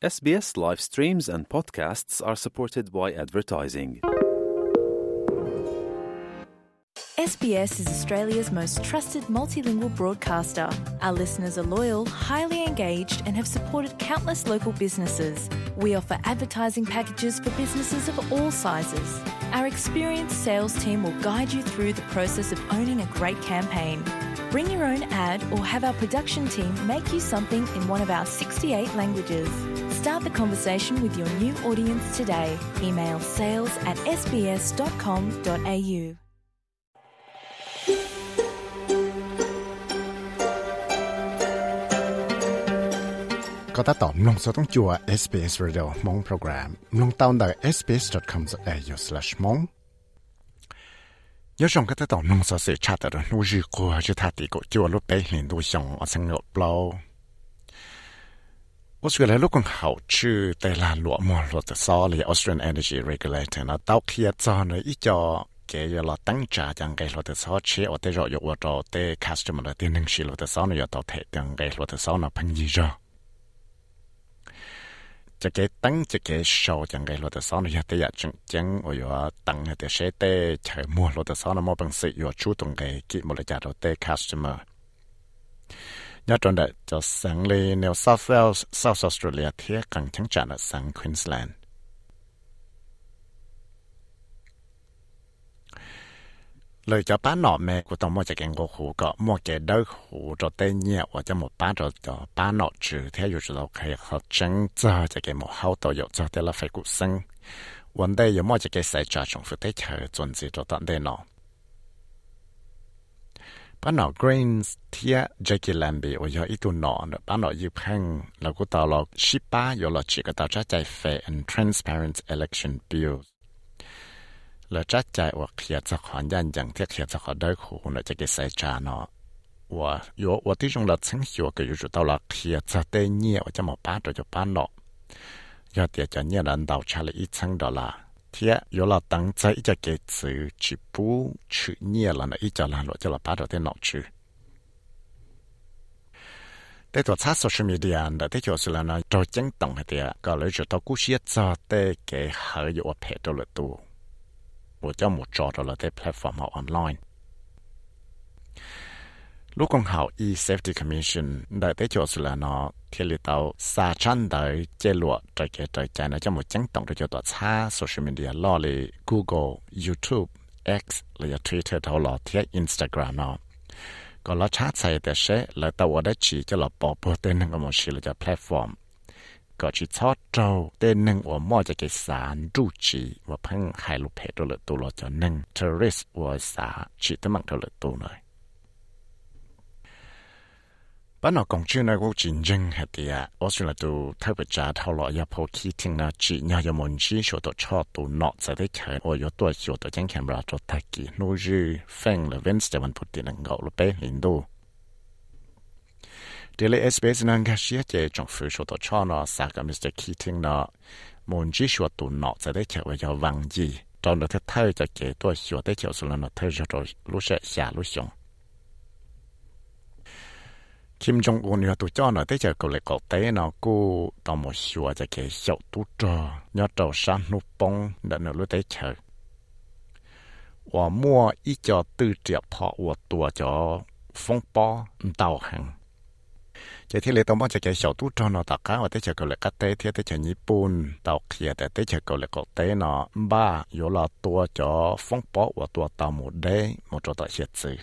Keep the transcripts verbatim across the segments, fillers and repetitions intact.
S B S live streams and podcasts are supported by advertising. S B S is Australia's most trusted multilingual broadcaster. Our listeners are loyal, highly engaged, and have supported countless local businesses. We offer advertising packages for businesses of all sizes. Our experienced sales team will guide you through the process of owning a great campaign. Bring your own ad or have our production team make you something in one of our sixty-eight languages. Start the conversation with your new audience today. Email sales at s b s dot com dot a u. ก็ถ้าตอบลงสต้องจัว เอส บี เอส Radio มองโปรแกรมลงตาวน์ได้ เอส บี เอส ดอท คอม ดอท เอ ยู สแลช มอง有上个在到弄啥事差的人，我如果就他这个叫我白领都想我生活不了。我说来，如果好处在那落寞落的少了 ，Australian Energy Regulator 那到期早呢，一家给要了等价，将给落的少钱，我得绕有我找的 customer 的电能是落的少呢，要到台将给落的少呢，朋友着。จะเกตั้งจะเกโชว์จังไงเราจะสอนอย่างแต่อยากจังจังว่าอยู่ตั้งแต่เชตเฉยมัวเราจะสอนมั่วเป็นสิ่งอยู่ชูตรงไงกิมูลจ่าเราแต่ customer ยอดจนเด็ดจะสังเลยแนว South Wales South Australia เที่ยกังทั้งจันทร์สัง Queenslandเลยจะป้าหน่อแม่กูต้องมั่วจะแกงกูหูก็มั่วแกเด้อหูจะเต้นเนี่ยว่าจะหมดป้าจะจะป้าหน่อจือที่อยู่จะเราเคยเขาจังจะจะแกหมดเขาตัวอยู่จะแต่ละไฟกูซึ่งวันใดยังมั่วจะแกใส่จ่าจงฝึกได้เฉยจนสิจะตัดได้หน่อป้าหน่อ Greens เที่ยจะกินแลมบีว่าอยู่อีตัวหน่อป้าหน่อยืบแห้งแล้วกูต่อเราชิป้าอยู่เราจีก็ต่อจะใจ fair and transparent election billแล้วจัดใจว่าเขียนจะขอนยันอย่างที่เขียนจะขอได้คู่น่ะจะเกิดใส่จานเนาะว่าอยู่ว่าที่จงเราทั้งหัวก็อยู่จุดตลอดเขียนจะได้เนี่ยว่าจะมาป้าตัวจะป้าเนาะยอดเดียจะเนี่ยรันดาวชาลีอีชั้งดอลลาร์เที่ยอยู่เราตั้งใจจะเกิดซื้อจีบูชื่อเนี่ยแล้วนะอีจะรันว่าจะเราป้าตัวได้เนาะชื่อแต่ตัวชาติโซเชียลมีเดียแต่ที่จะสุดแล้วนะตัวจังตรงให้เดียก็เลยจุดตัวกู้เสียจะได้เกิดหายอยู่ว่าเพจตัวละตัว我叫冇做到了在 platform 和 online 如果好以 safety commission ได้ได้就是了呢ที่里到沙川的揭露这个这在呢叫冇讲懂的叫做差 social media ล่อเลย Google YouTube X หรือ Twitter เท่าล่อที่ Instagram เนาะก็ละชาใส่แต่เช่แล้วแต่ว่าได้ชี้จะล่อปอเปิดเต้นก็冇ชี้เลยจะ platformก็ชิชอดเจ้าเต้นหนึ่งว่ามั่วจะเกิดสารรูจีว่าเพิ่งหายลูกเพดตัวละตัวเราจะหนึ่ง terrorist ว่าสาชิตมังตัวละตัวเลยบ้านเรากองชื่อในกูจริงจังเหตุอ่ะออสเตรเลียตัวเท่ากับจ่าเท่าหล่อยาพอคิดถึงนะจีเนี่ยยามันชี้ชัวตัวชอบตัวหนอจะได้เขียนว่าอยู่ตัวชัวตัวจังแคมราตัวตะกี้นู้จื้อแฟงเลยเวนส์แต่วันพุธที่นั่งเกาลูกเป้ลินดูเดี๋ยวเลย เอส บี เอส นั่งก็เสียใจจงฟื้นชัวตัวชอบเนาะสักกับมิสเตอร์คิดถึงเนาะมันจีชัวตัวหนอจะได้เขียนว่าจะวังยีตอนเราเท่าจะเกี่ยตัวชัวได้เขียนสุดแล้วเนาะเท่าจะตัวรู้เสียชารู้ชงคิมจงอุนอยู่ตัวจ้าเนาะได้เจอกับเล็กกับเต้เนาะกูต้องมาชัวจะเกี่ยเฉาตัวจ้ายอดตัวสานนุปงเดินรู้ได้เจอว่ามั่วอีจอตื้อเจียบพอว่าตัวจอฟงปอเต่าหังจะที่เลยต้องบอกจะเกี่ยเฉาตัวจ้าเนาะตากาว่าได้เจอกับเล็กกับเต้ที่ได้เจอญี่ปุ่นเต่าเขียแต่ได้เจอกับเล็กกับเต้เนาะบ้าอยู่ละตัวจอฟงปอว่าตัวเต่าหมดได้หมดตัวเฉียดซื้อ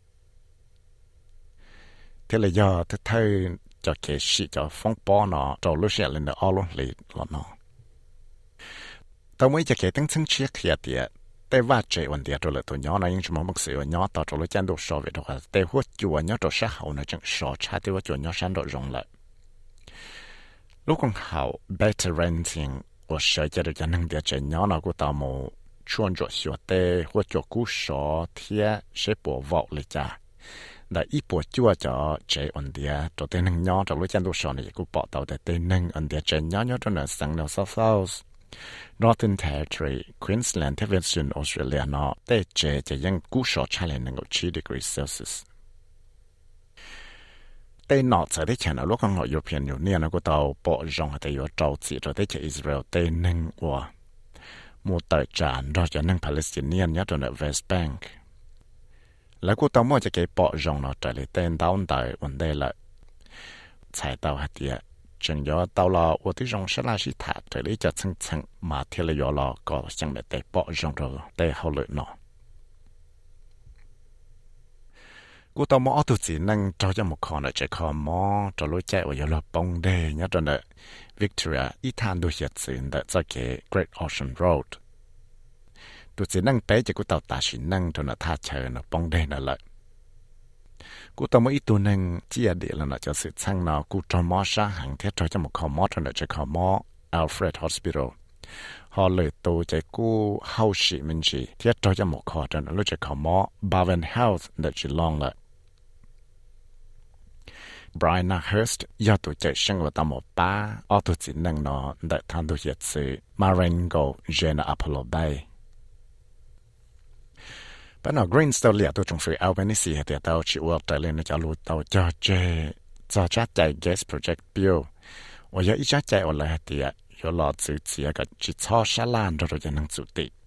ที่เลยยอดเท่าจะเกี่ยสิจะฟ้องปอเนาะจะรู้เสียเลยเนาะเอาลงเลยละเนาะแต่ไม่จะเกี่ยตั้งซึ่งเชื่อเขียเดียแต่ว่าเจวันเดียตัวเลยตัวย้อนนะยังจะมองมักเสียย้อนต่อจะรู้จันดูสอบไปด้วยแต่หัวจัวย้อนตัวเสียเขานะจังสอชาติว่าจัวย้อนฉันโดนลงเลยลูกของเขา better renting ว่าเสียจะดูจันนึงเดียเจย้อนนะกูตามโมชวนจัวเสียแต่หัวจัวกูสอเทียเสียปวดวอกเลยจ้าได้อีปวดจั่วจะเจอันเดียตัวเต็นหนึ่งย้อนจากรู้จันดูสอนนี่กูปอตัวแต่เต็นหนึ่งอันเดียเจย้อนย้อนจนเหนือสังเนว South Wales Northern Territory Queensland ที่เป็นส่วนออสเตรเลียเนาะแต่เจจะยังกูสอนชาเลนหนึ่งกับสี่ degrees Celsius tên nọ sẽ đấy chả lúc con họ European Union nó có tàu bộ rong hay tàu trâu chỉ rồi đấy chả Israel tên nâng qua một tờ tràn rồi cho nâng Palestinian nhớ trong West Bankแล้วกูต้องมั่วจะเก็บปอจงเนาะใจเลยเต้นดาวน์ได้วันเดละใช้ดาวหัดเดียจึงยอดาวละวันที่จงชลาชิตาใจเลยจะซึ่งซึ่งมาเที่ยวยอละก็ยังไม่ได้ปอจงเราได้เขาเลยเนาะกูต้องมั่วตัวจีนั่งเจ้าจะมุขเนาะจะขอมั่วจะรู้ใจว่ายอละปงเดย์เนี่ยจนเด Victoria อีทานดูเหตุสิ่งเดจะเก็บ Great Ocean Roadตัวจีนั่งเป๊ะจะกูต่อตาชินั่งตัวน่ะท่าเชิญน่ะปองเดนน่ะเลยกูต่อมาอีตัวนึงเจียเดียแล้วน่ะจะสืบช่างน่ะกูจอมอชาหังเทียจอยจะมาขอมอตัวน่ะจะขอมอ Alfred Hospital ฮอเลยตัวใจกูเฮาชิมันจีเทียจอยจะมาขอตัวน่ะแล้วจะขอมอ Bowen Health น่ะจะลองละ Brian Hurst ยอดตัวใจช่างว่าตามหมอป้าออตัวจีนั่งน่ะได้ทานตัวเหตุสื่อ Marengo Jena Apollo Bayปัญหา Green ตัวเลี้ยตัวจงฟื้นเอาไปนี่สิเหตุเต่าชิวแต่เลยนะจะรู้เต่าจะเจจะจัดใจ gas project bill ว่าอย่าอีจัดใจอะไรเหตุอย่ารอจุดเสียกับจิตชอชลานเราจะนั่งจุดติ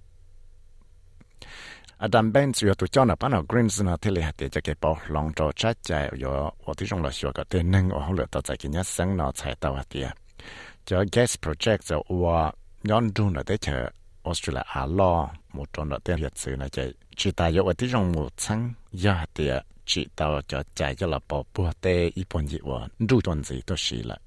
อดัมเบนส์อยู่ตัวเจ้าหน้าปัญหา Green นะที่เลยเหตุจะเก็บเอาลองจะจัดใจอยู่ว่าที่จงเราชัวกับเต็นนึงว่าเขาเหลือต่อใจกินยาสังนอใช้เต่าเหตุจะ gas project จะว่าย้อนดูนะได้เจอออสเตรเลียอาล้อหมดจนเราเตี้ยเหตุสื่อนะใจchỉ tại doที่trong một tháng giá tiền chỉ tao cho chạy cho là bỏ bùa tê ít bốn gì vậy đủ tuần gì都是了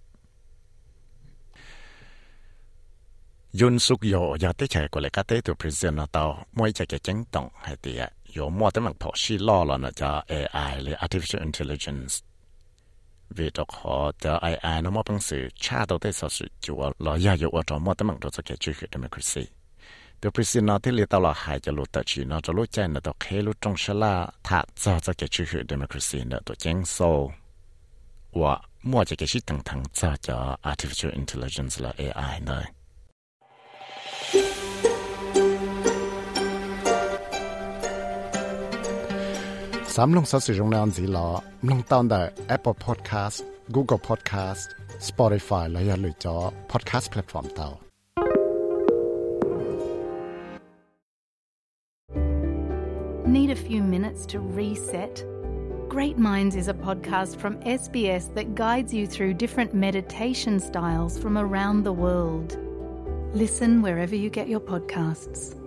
yun suk yo giá tới chạy qua lại cái tế từ president nó tao mỗi chạy cái chính động hay tiền yo mua tới mặt phổ xí lo là nó cho a i là artificial intelligence vì đó họ cho a i nó mua bằng sự tra đầu tới sự sự chùa lo giá yo ở trong mua tới mặt đó cho cái truy cập democracyตัวประธานาธิบดีตลอดหายจะรู้ตัดชีนจะรู้ใจนะตัวเครู้จงชลาถ้าจะจะเกิดชื่อ democracy นะตัวเจงโซว่ามั่วจะเกิดชื่อทั้งๆจะจะ artificial intelligence และ เอ ไอ เลยสามลงสัตว์สิ่งนั้นสิล้อลงตอนได้ Apple Podcast Google Podcast Spotify และอย่าลืมจอ podcast platform เตา Need a few minutes to reset? Great Minds is a podcast from S B S that guides you through different meditation styles from around the world. Listen wherever you get your podcasts.